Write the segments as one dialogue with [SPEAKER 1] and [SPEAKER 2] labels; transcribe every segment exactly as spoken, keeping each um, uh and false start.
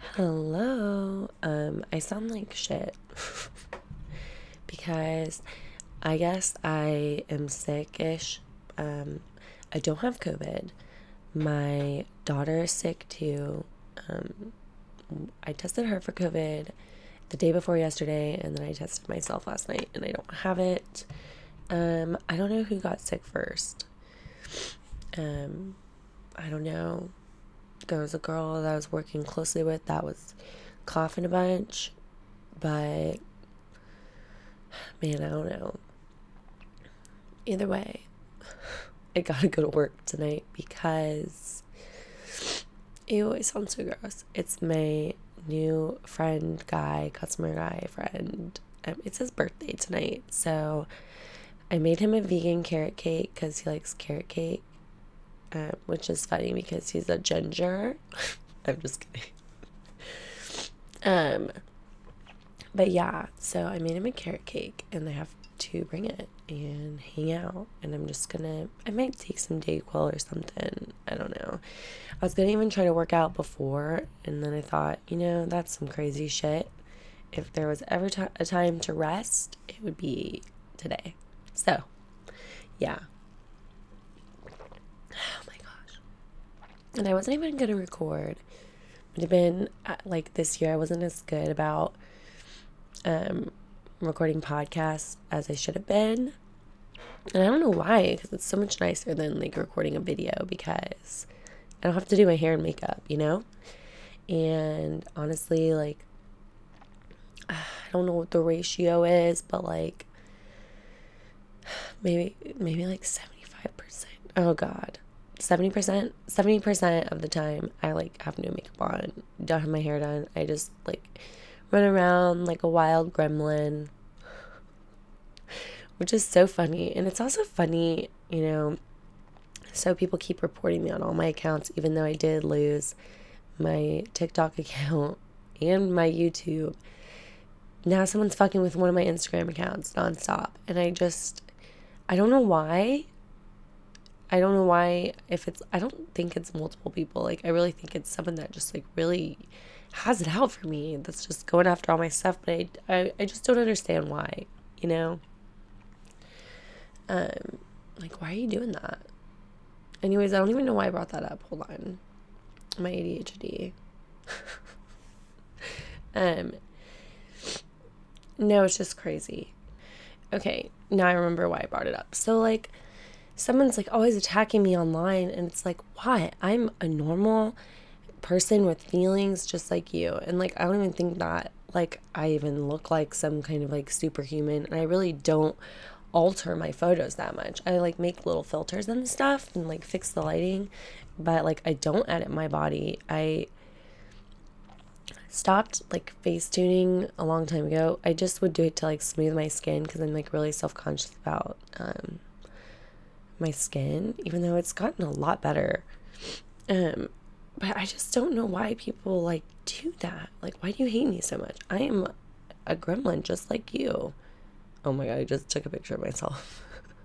[SPEAKER 1] Hello. Um, I sound like shit because I guess I am sick-ish. Um, I don't have COVID. My daughter is sick too. Um, I tested her for COVID the day before yesterday, and then I tested myself last night, and I don't have it. Um, I don't know who got sick first. Um, I don't know. There was a girl that I was working closely with that was coughing a bunch, but man, I don't know. Either way, I gotta go to work tonight because ew, it sounds so gross. It's my new friend guy, customer guy friend. Um, it's his birthday tonight, so I made him a vegan carrot cake because he likes carrot cake, um, which is funny because he's a ginger. I'm just kidding. Um, but yeah, so I made him a carrot cake, and I have to bring it and hang out. And I'm just gonna, I might take some Dayquil or something. I don't know. I was gonna even try to work out before, and then I thought, you know, that's some crazy shit. If there was ever t- a time to rest, it would be today. So, yeah. Oh my gosh. And I wasn't even gonna record. It had been uh, like this year, I wasn't as good about um, recording podcasts as I should have been. And I don't know why, because it's so much nicer than like recording a video because I don't have to do my hair and makeup, you know? And honestly, like, I don't know what the ratio is, but like, maybe, maybe like seventy-five percent. Oh God. seventy percent, seventy percent of the time I like have no makeup on, don't have my hair done. I just like run around like a wild gremlin, which is so funny. And it's also funny, you know, so people keep reporting me on all my accounts, even though I did lose my TikTok account and my YouTube. Now someone's fucking with one of my Instagram accounts nonstop. And I just, I don't know why. I don't know why, if it's, I don't think it's multiple people. Like, I really think it's someone that just, like, really has it out for me. That's just going after all my stuff. But I, I, I just don't understand why, you know? Um, like, why are you doing that? Anyways, I don't even know why I brought that up. Hold on. My A D H D. um, no, it's just crazy. Okay, now I remember why I brought it up. So, like, someone's like always attacking me online, and it's like, why? I'm a normal person with feelings just like you. And like, I don't even think that like I even look like some kind of like superhuman, and I really don't alter my photos that much. I like make little filters and stuff and like fix the lighting, but like I don't edit my body. I stopped like face tuning a long time ago. I just would do it to like smooth my skin because I'm like really self-conscious about um my skin, even though it's gotten a lot better. Um, but I just don't know why people like do that. Like, why do you hate me so much? I am a gremlin just like you. Oh my God, I just took a picture of myself.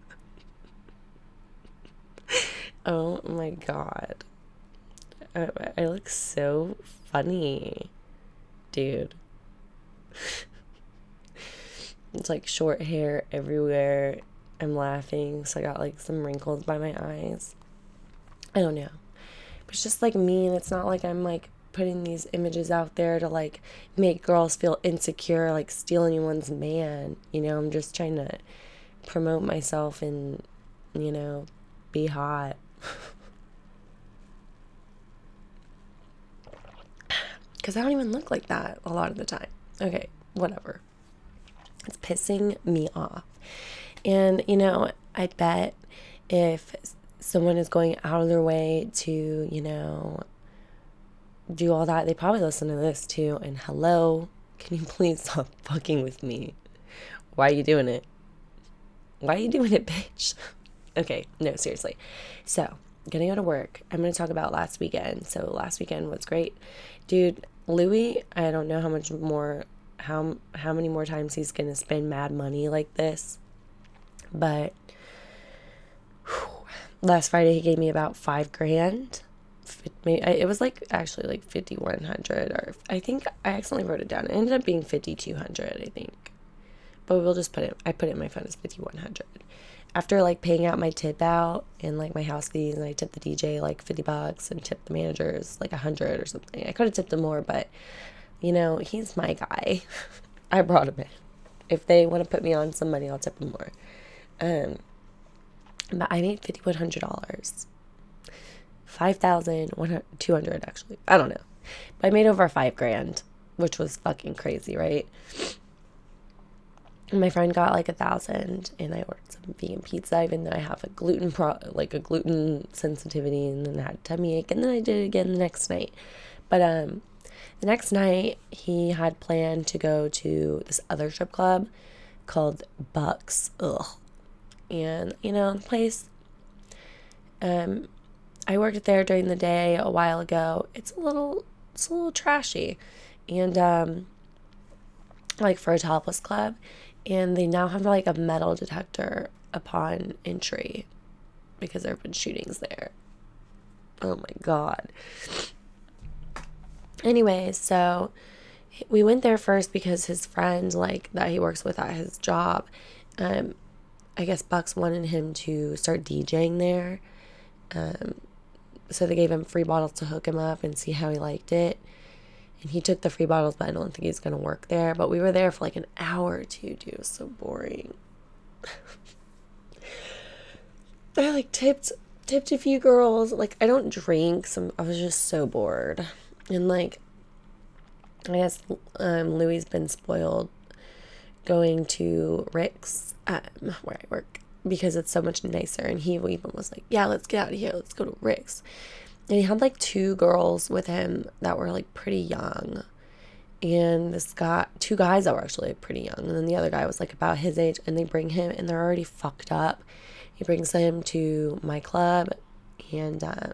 [SPEAKER 1] Oh my God. I, I look so funny, dude. It's like short hair everywhere. I'm laughing, so I got like some wrinkles by my eyes. I don't know. But it's just like me, and it's not like I'm like putting these images out there to like make girls feel insecure, like steal anyone's man. You know, I'm just trying to promote myself and, you know, be hot. Because I don't even look like that a lot of the time. Okay, whatever. It's pissing me off. And, you know, I bet if someone is going out of their way to, you know, do all that, they probably listen to this too. And hello, can you please stop fucking with me? Why are you doing it? Why are you doing it, bitch? Okay, no, seriously. So, I'm gonna go to work. I'm gonna talk about last weekend. So, last weekend was great. Dude, Louis, I don't know how much more, how, how many more times he's gonna spend mad money like this. But whew, last Friday he gave me about five grand. maybe, it was like actually like fifty-one hundred, or I think I accidentally wrote it down. It ended up being fifty-two hundred, I think. But we'll just put it, I put it in my phone as fifty-one hundred. After like paying out my tip out and like my house fees, and I tipped the D J like fifty bucks and tipped the managers like a hundred or something. I could have tipped him more, but you know, he's my guy. I brought him in. If they want to put me on some money, I'll tip them more. Um, but I made fifty-one hundred dollars. five thousand two hundred actually. I don't know. But I made over five grand, which was fucking crazy, right? And my friend got like a thousand, and I ordered some vegan pizza, even though I have a gluten pro, like a gluten sensitivity, and then I had a tummy ache, and then I did it again the next night. But um, the next night he had planned to go to this other strip club called Bucks. Ugh. And you know, the place. Um, I worked there during the day a while ago. It's a little, it's a little trashy, and um, like for a topless club. And they now have like a metal detector upon entry because there have been shootings there. Oh my God. Anyways, so we went there first because his friend, like that he works with at his job, um, I guess Bucks wanted him to start DJing there. Um, so they gave him free bottles to hook him up and see how he liked it. And he took the free bottles, but I don't think he's going to work there. But we were there for like an hour or two, dude. It was so boring. I like tipped tipped a few girls. Like, I don't drink, so I was just so bored. And like, I guess um, Louie's been spoiled going to Rick's, um, where I work, because it's so much nicer. And he even was like, yeah, let's get out of here. Let's go to Rick's. And he had like two girls with him that were like pretty young. And this guy, two guys that were actually like, pretty young. And then the other guy was like about his age. And they bring him, and they're already fucked up. He brings him to my club and um,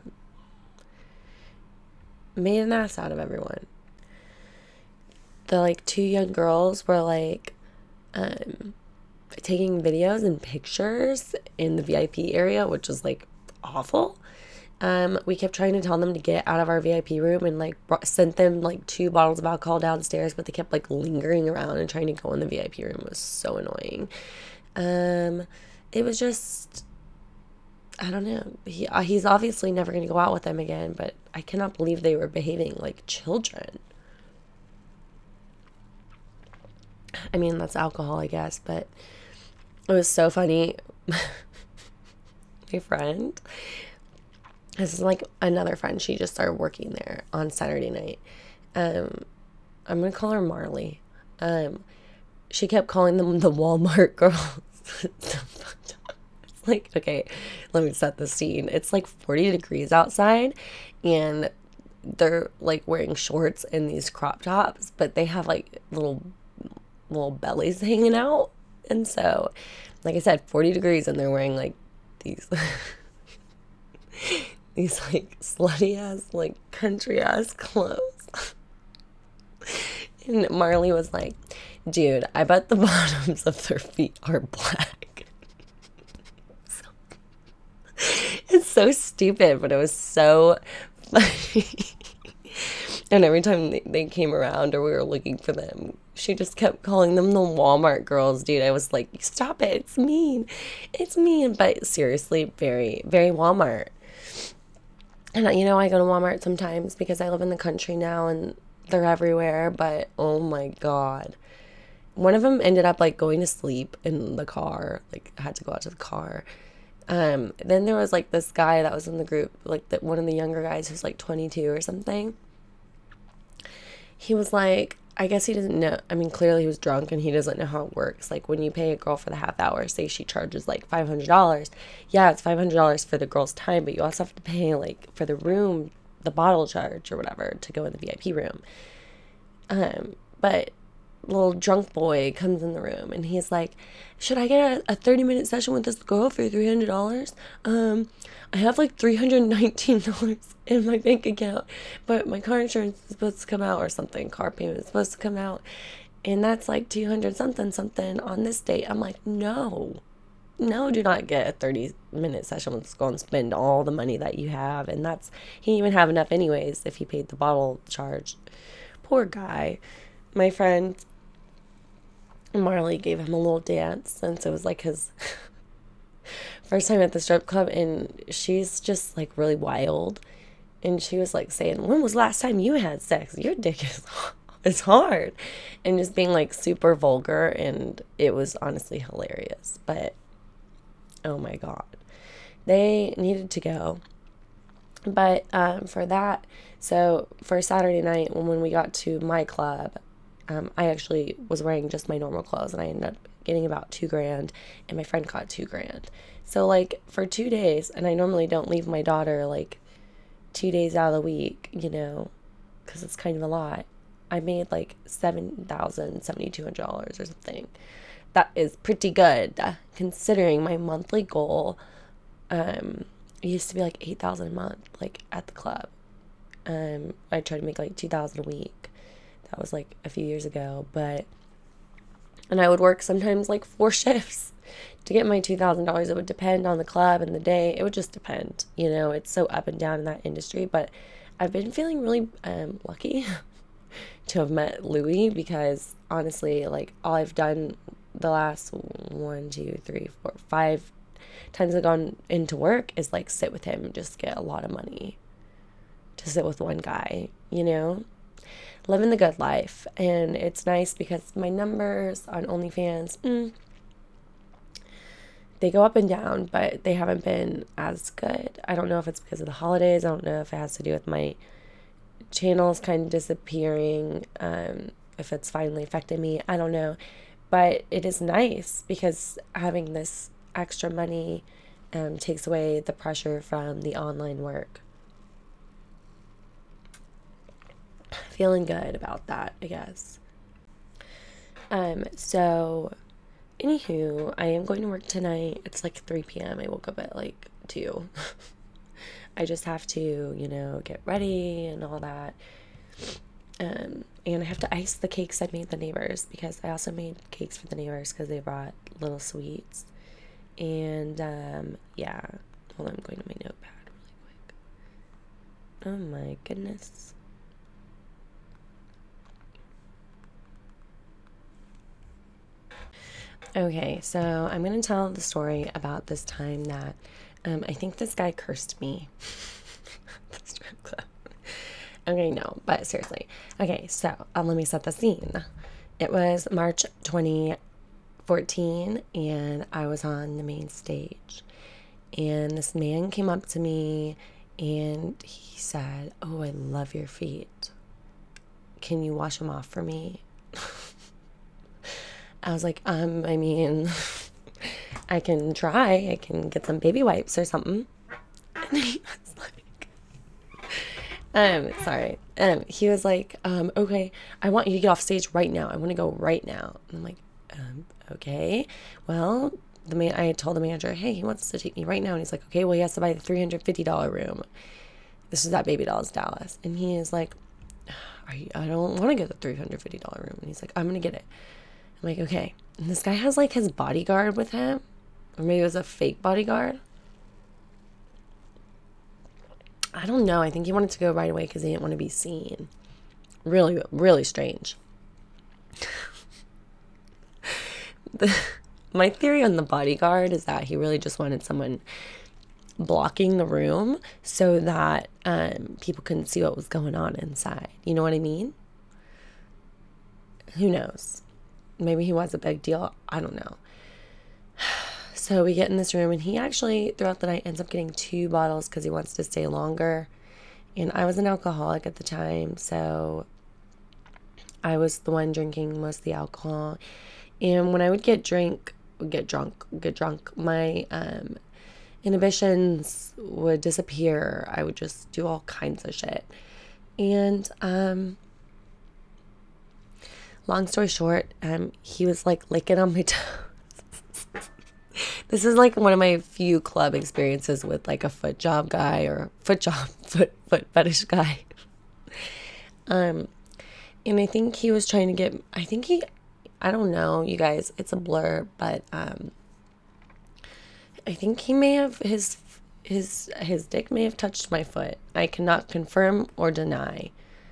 [SPEAKER 1] made an ass out of everyone. The like two young girls were like um, taking videos and pictures in the V I P area, which was like awful. Um, we kept trying to tell them to get out of our V I P room, and like brought, sent them like two bottles of alcohol downstairs, but they kept like lingering around and trying to go in the V I P room. It was so annoying. Um, it was just, I don't know. He uh, he's obviously never going to go out with them again, but I cannot believe they were behaving like children. I mean, that's alcohol, I guess, but it was so funny. My friend, this is like another friend, she just started working there on Saturday night. Um, I'm going to call her Marley. Um, she kept calling them the Walmart girls. It's so fucked up. It's like, okay, let me set the scene. It's like forty degrees outside, and they're like wearing shorts and these crop tops, but they have like little little bellies hanging out. And so, like I said, forty degrees, and they're wearing like these these like slutty ass, like country ass clothes. And Marley was like, dude, I bet the bottoms of their feet are black. So, it's so stupid, but it was so funny. And every time they, they came around or we were looking for them, she just kept calling them the Walmart girls, dude. I was like, stop it. It's mean. It's mean. But seriously, very, very Walmart. And, you know, I go to Walmart sometimes because I live in the country now and they're everywhere. But, oh, my God. One of them ended up, like, going to sleep in the car. Like, I had to go out to the car. Um, then there was, like, this guy that was in the group, like, the, one of the younger guys who's, like, twenty-two or something. He was like, I guess he doesn't know. I mean, clearly he was drunk and he doesn't know how it works. Like, when you pay a girl for the half hour, say she charges like five hundred dollars. Yeah, it's five hundred dollars for the girl's time, but you also have to pay like for the room, the bottle charge or whatever to go in the V I P room. Um, but little drunk boy comes in the room and he's like, should I get a, a thirty minute session with this girl for three hundred dollars? Um, I have like three hundred nineteen dollars in my bank account, but my car insurance is supposed to come out or something. Car payment is supposed to come out. And that's like two hundred something something on this date. I'm like, no, no, do not get a thirty minute session with this girl and spend all the money that you have. And that's, he didn't even have enough anyways if he paid the bottle charge. Poor guy. My friend Marley gave him a little dance since it was like his first time at the strip club, and she's just like really wild. And she was like saying, when was the last time you had sex? Your dick is is hard. And just being like super vulgar, and it was honestly hilarious. But oh my God. They needed to go. But um, for that, so for Saturday night, when, when we got to my club, um, I actually was wearing just my normal clothes, and I ended up getting about two grand, and my friend got two grand. So like for two days, and I normally don't leave my daughter like two days out of the week, you know, because it's kind of a lot. I made like seven thousand seventy-two hundred dollars or something. That is pretty good considering my monthly goal um used to be like eight thousand a month, like at the club. um I tried to make like two thousand a week. That was like a few years ago. But and I would work sometimes like four shifts to get my two thousand dollars. It would depend on the club and the day. It would just depend, you know. It's so up and down in that industry. But I've been feeling really um lucky to have met Louis, because honestly, like, all I've done the last one, two, three, four, five times I've gone into work is like sit with him and just get a lot of money to sit with one guy, you know, living the good life. And it's nice because my numbers on OnlyFans, mm, they go up and down, but they haven't been as good. I don't know if it's because of the holidays. I don't know if it has to do with my channels kind of disappearing, um, if it's finally affected me. I don't know. But it is nice because having this extra money um, takes away the pressure from the online work. Feeling good about that, I guess. Um, so, anywho, I am going to work tonight. It's like three p.m. I woke up at like two. I just have to, you know, get ready and all that. Um, and I have to ice the cakes I made the neighbors, because I also made cakes for the neighbors because they brought little sweets. And, um, yeah. Hold on, I'm going to my notepad really quick. Oh my goodness. Okay, so I'm going to tell the story about this time that um, I think this guy cursed me. The strip club. Okay, no, but seriously. Okay, so um, let me set the scene. It was March twenty fourteen, and I was on the main stage. And this man came up to me, and he said, "Oh, I love your feet. Can you wash them off for me?" I was like, um, I mean, I can try. I can get some baby wipes or something. And he was like, um, sorry. Um, he was like, um, okay, I want you to get off stage right now. I want to go right now. And I'm like, um, okay. Well, the man, I told the manager, hey, he wants to take me right now. And he's like, okay, well, he has to buy the three hundred fifty dollars room. This is at Baby Dolls Dallas. And he is like, Are you, I don't want to get the three hundred fifty dollars room. And he's like, I'm going to get it. I'm like, okay. And this guy has like his bodyguard with him. Or maybe it was a fake bodyguard. I don't know. I think he wanted to go right away because he didn't want to be seen. Really, really strange. the, my theory on the bodyguard is that he really just wanted someone blocking the room so that um, people couldn't see what was going on inside. You know what I mean? Who knows? Maybe he was a big deal. I don't know. So we get in this room, and he actually, throughout the night, ends up getting two bottles because he wants to stay longer. And I was an alcoholic at the time, so I was the one drinking most of the alcohol. And when I would get drink, get drunk, get drunk, my um, inhibitions would disappear. I would just do all kinds of shit. And um, long story short, um, he was like licking on my toes. This is like one of my few club experiences with like a foot job guy or foot job, foot, foot fetish guy. Um, and I think he was trying to get, I think he, I don't know, you guys, it's a blur, but, um, I think he may have his his his dick may have touched my foot. I cannot confirm or deny,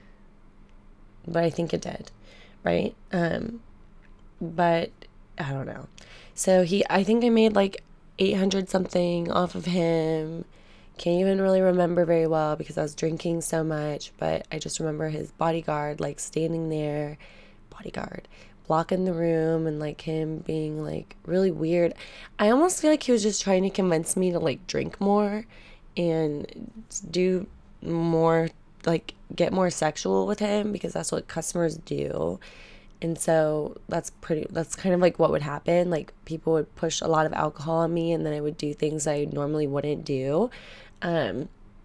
[SPEAKER 1] but I think it did, right? Um, but I don't know. So he, I think I made like eight hundred something off of him. Can't even really remember very well because I was drinking so much, but I just remember his bodyguard like standing there, bodyguard, blocking the room, and like him being like really weird. I almost feel like he was just trying to convince me to like drink more and do more, like get more sexual with him because that's what customers do. And so that's pretty, that's kind of like what would happen. Like people would push a lot of alcohol on me and then I would do things I normally wouldn't do. Um,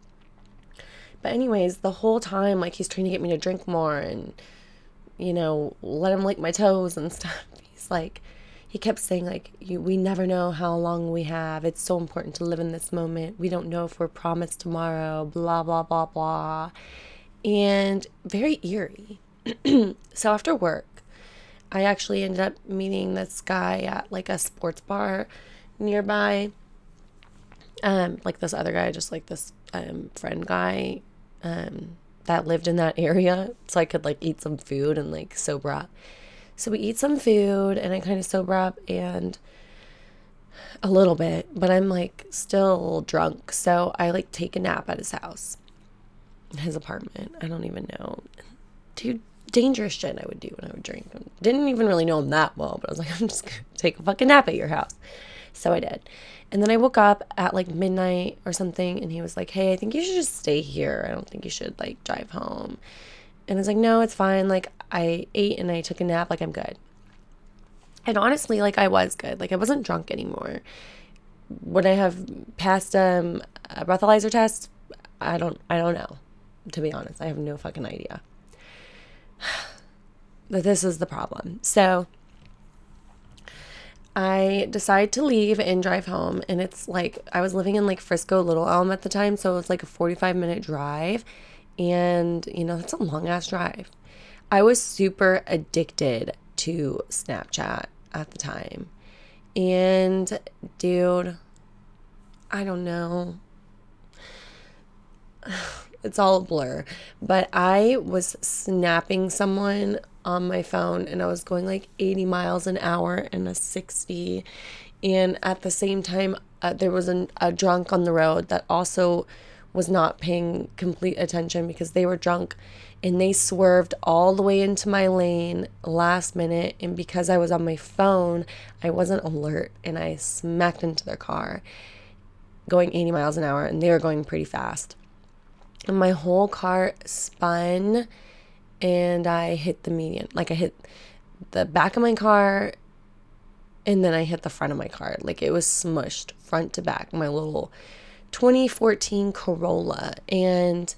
[SPEAKER 1] but anyways, the whole time, like he's trying to get me to drink more and, you know, let him lick my toes and stuff. He's like, he kept saying like, you, we never know how long we have. It's so important to live in this moment. We don't know if we're promised tomorrow, blah, blah, blah, blah. And very eerie. So after work, I actually ended up meeting this guy at like a sports bar nearby. Um, like this other guy, just like this um, friend guy um, that lived in that area. So I could like eat some food and like sober up. So we eat some food and I kind of sober up and a little bit, but I'm like still drunk. So I like take a nap at his house, his apartment. I don't even know. Dude, dangerous shit I would do when I would drink. Didn't even really know him that well, but I was like, I'm just gonna take a fucking nap at your house. So I did. And then I woke up at like midnight or something and he was like, hey, I think you should just stay here. I don't think you should like drive home. And I was like, no, it's fine. Like I ate and I took a nap. Like I'm good. And honestly, like I was good. Like I wasn't drunk anymore. Would I have passed um, a breathalyzer test? I don't, I don't know. To be honest, I have no fucking idea. But this is the problem. So I decide to leave and drive home. And it's like, I was living in like Frisco, Little Elm at the time. So it was like a forty-five minute drive. And, you know, that's a long ass drive. I was super addicted to Snapchat at the time. And dude, I don't know. It's all a blur. But I was snapping someone on my phone and I was going like eighty miles an hour in a sixty. And at the same time, uh, there was an, a drunk on the road that also was not paying complete attention because they were drunk and they swerved all the way into my lane last minute. And because I was on my phone, I wasn't alert and I smacked into their car going eighty miles an hour and they were going pretty fast. And my whole car spun and I hit the median. Like I hit the back of my car and then I hit the front of my car. Like it was smushed front to back, my little twenty fourteen Corolla. And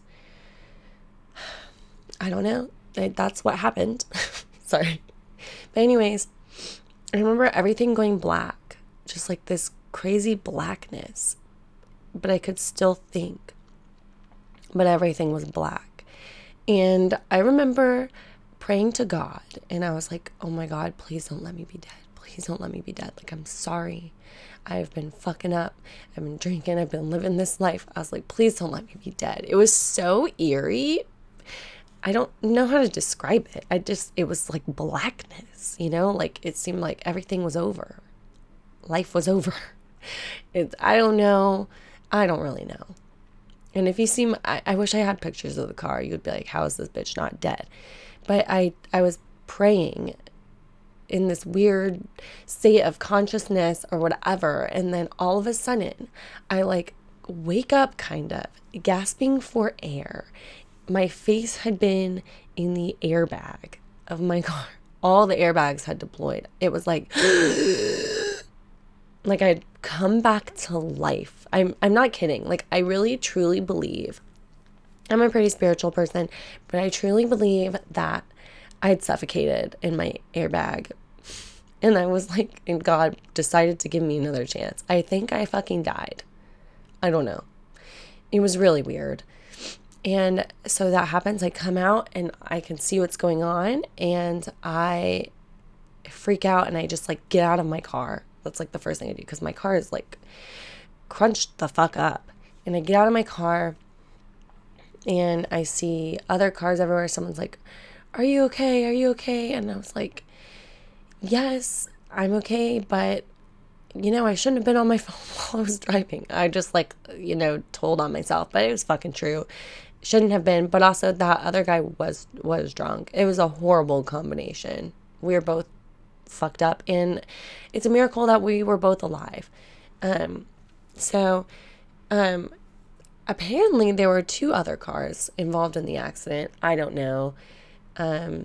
[SPEAKER 1] I don't know. That's what happened. Sorry. But anyways, I remember everything going black. Just like this crazy blackness. But I could still think. But everything was black. And I remember praying to God. And I was like, oh my God, please don't let me be dead. Please don't let me be dead. Like, I'm sorry. I've been fucking up. I've been drinking. I've been living this life. I was like, please don't let me be dead. It was so eerie. I don't know how to describe it. I just, it was like blackness, you know? Like, it seemed like everything was over. Life was over. It's, I don't know. I don't really know. And if you see, my, I, I wish I had pictures of the car. You'd be like, how is this bitch not dead? But I, I was praying in this weird state of consciousness or whatever. And then all of a sudden, I like wake up kind of gasping for air. My face had been in the airbag of my car. All the airbags had deployed. It was like, like I'd come back to life. I'm I'm not kidding. Like I really truly believe, I'm a pretty spiritual person, but I truly believe that I'd suffocated in my airbag. And I was like, and God decided to give me another chance. I think I fucking died. I don't know. It was really weird. And so that happens. I come out and I can see what's going on. And I freak out and I just like get out of my car. That's like the first thing I do because my car is like crunched the fuck up. And I get out of my car and I see other cars everywhere. Someone's like, are you okay? Are you okay? And I was like, yes, I'm okay, but you know, I shouldn't have been on my phone while I was driving. I just like, you know, told on myself, but it was fucking true. Shouldn't have been, but also that other guy was was drunk. It was a horrible combination. We were both fucked up, and it's a miracle that we were both alive. Um, so, um, apparently there were two other cars involved in the accident. I don't know, um,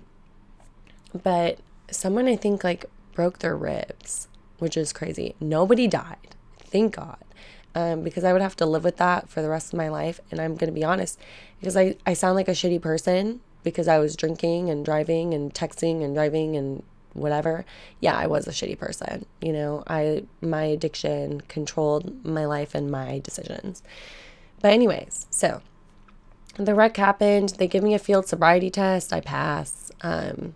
[SPEAKER 1] but someone I think like broke their ribs, which is crazy. Nobody died, thank God, um, because I would have to live with that for the rest of my life. And I'm going to be honest, because I, I sound like a shitty person because I was drinking and driving and texting and driving and whatever. Yeah, I was a shitty person. You know, I my addiction controlled my life and my decisions. But anyways, so the wreck happened. They give me a field sobriety test. I pass. Um,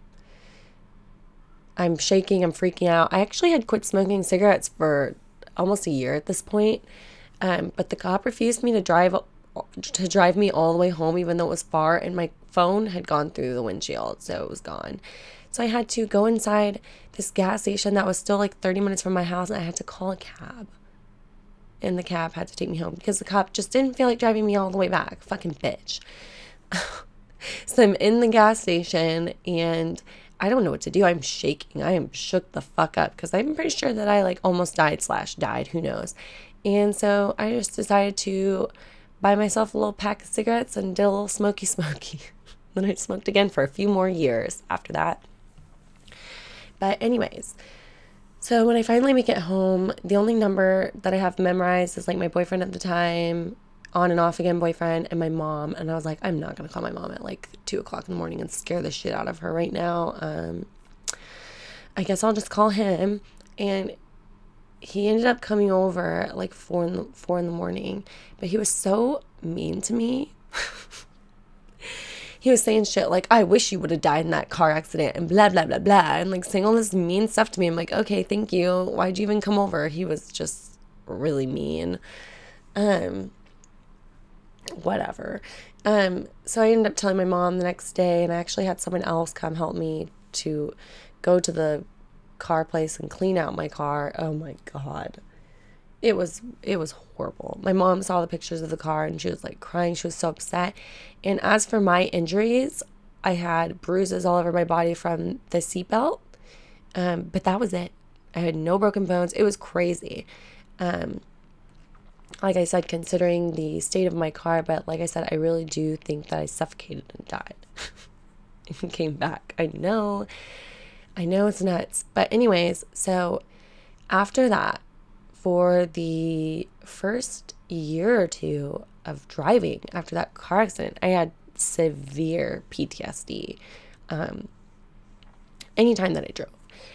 [SPEAKER 1] I'm shaking, I'm freaking out. I actually had quit smoking cigarettes for almost a year at this point. Um, but the cop refused me to drive to drive me all the way home, even though it was far, and my phone had gone through the windshield, so it was gone. So I had to go inside this gas station that was still like thirty minutes from my house, and I had to call a cab. And the cab had to take me home because the cop just didn't feel like driving me all the way back. Fucking bitch. So I'm in the gas station and I don't know what to do. I'm shaking. I am shook the fuck up because I'm pretty sure that I like almost died slash died. Who knows? And so I just decided to buy myself a little pack of cigarettes and did a little smoky smoky. Then I smoked again for a few more years after that. But anyways, so when I finally make it home, the only number that I have memorized is like my boyfriend at the time, on and off again boyfriend, and my mom. And I was like, I'm not going to call my mom at like two o'clock in the morning and scare the shit out of her right now. Um, I guess I'll just call him. And he ended up coming over at like four in the, four in the morning. But he was so mean to me. He was saying shit like, I wish you would have died in that car accident and blah, blah, blah, blah. And like saying all this mean stuff to me. I'm like, okay, thank you. Why'd you even come over? He was just really mean. Um, whatever. Um, so I ended up telling my mom the next day, and I actually had someone else come help me to go to the car place and clean out my car. Oh my God. It was, it was horrible. My mom saw the pictures of the car and she was like crying. She was so upset. And as for my injuries, I had bruises all over my body from the seatbelt. Um, but that was it. I had no broken bones. It was crazy. Um, like I said, considering the state of my car, but like I said, I really do think that I suffocated and died and came back. I know, I know it's nuts. But anyways, so after that, for the first year or two of driving after that car accident, I had severe P T S D. Um, anytime that I drove,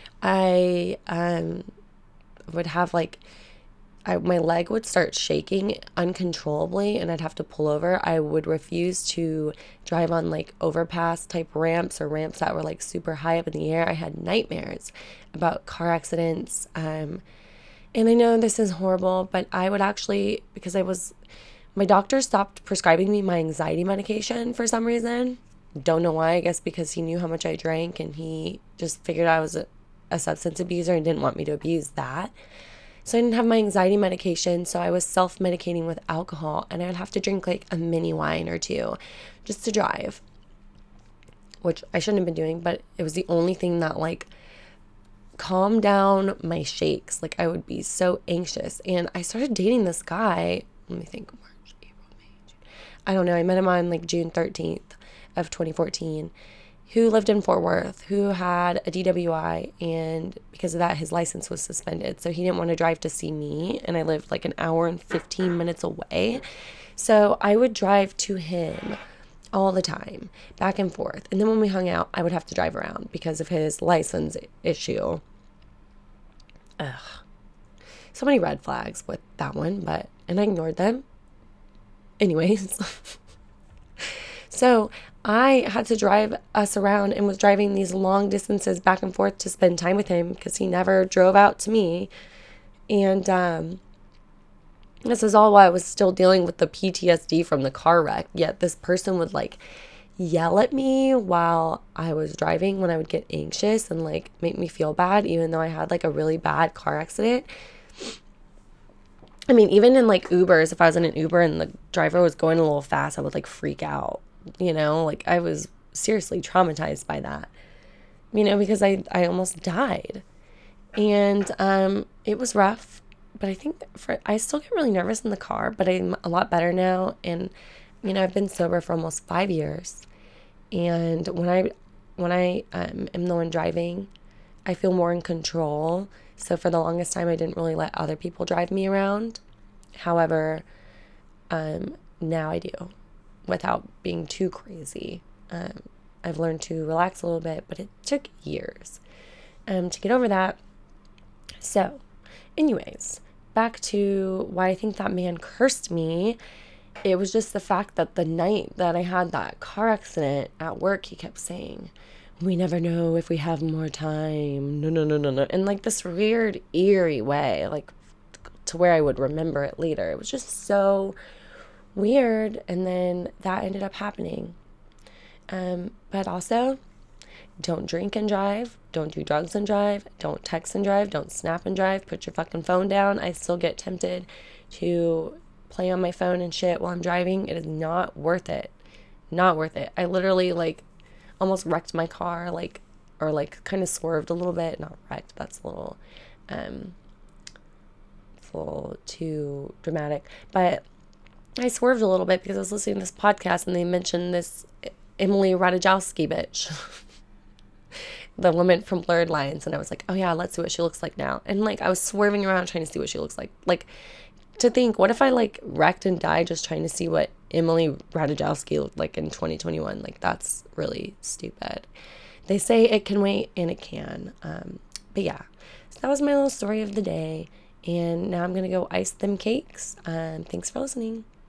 [SPEAKER 1] I um, would have like, I, my leg would start shaking uncontrollably and I'd have to pull over. I would refuse to drive on like overpass type ramps or ramps that were like super high up in the air. I had nightmares about car accidents. Um, and I know this is horrible, but I would actually, because I was, my doctor stopped prescribing me my anxiety medication for some reason. Don't know why. I guess because he knew how much I drank and he just figured I was a, a substance abuser and didn't want me to abuse that. So I didn't have my anxiety medication, so I was self-medicating with alcohol, and I would have to drink like a mini wine or two just to drive, which I shouldn't have been doing, but it was the only thing that like calmed down my shakes. Like I would be so anxious, and I started dating this guy, let me think, March, April, May, June. I don't know, I met him on like June thirteenth of twenty fourteen, who lived in Fort Worth, who had a D W I, and because of that, his license was suspended. So he didn't want to drive to see me, and I lived like an hour and fifteen minutes away. So I would drive to him all the time, back and forth. And then when we hung out, I would have to drive around because of his license issue. Ugh. So many red flags with that one, but, and I ignored them. Anyways. So I had to drive us around and was driving these long distances back and forth to spend time with him because he never drove out to me. And um, this is all while I was still dealing with the P T S D from the car wreck. Yet this person would like yell at me while I was driving when I would get anxious and like make me feel bad, even though I had like a really bad car accident. I mean, even in like Ubers, if I was in an Uber and the driver was going a little fast, I would like freak out, you know, like I was seriously traumatized by that, you know, because I, I almost died. And um, it was rough, but I think for, I still get really nervous in the car, but I'm a lot better now. And, you know, I've been sober for almost five years. And when I, when I um, am the one driving, I feel more in control. So for the longest time, I didn't really let other people drive me around. However, um, now I do, without being too crazy. Um, I've learned to relax a little bit, but it took years um, to get over that. So, anyways, back to why I think that man cursed me. It was just the fact that the night that I had that car accident at work, he kept saying, we never know if we have more time. No, no, no, no, no. In like this weird, eerie way, like to where I would remember it later. It was just so weird. And then that ended up happening. Um, but also, don't drink and drive. Don't do drugs and drive. Don't text and drive. Don't snap and drive. Put your fucking phone down. I still get tempted to play on my phone and shit while I'm driving. It is not worth it. Not worth it. I literally like almost wrecked my car, like, or like kind of swerved a little bit. Not wrecked, that's a little, um, it's a little too dramatic. But I swerved a little bit because I was listening to this podcast and they mentioned this Emily Ratajkowski bitch, the woman from Blurred Lines, and I was like, oh yeah, let's see what she looks like now. And like I was swerving around trying to see what she looks like. Like to think, what if I like wrecked and died just trying to see what Emily Ratajkowski looked like in twenty twenty-one? Like that's really stupid. They say it can wait, and it can. Um, but yeah, so that was my little story of the day, and now I'm gonna go ice them cakes. Um, thanks for listening.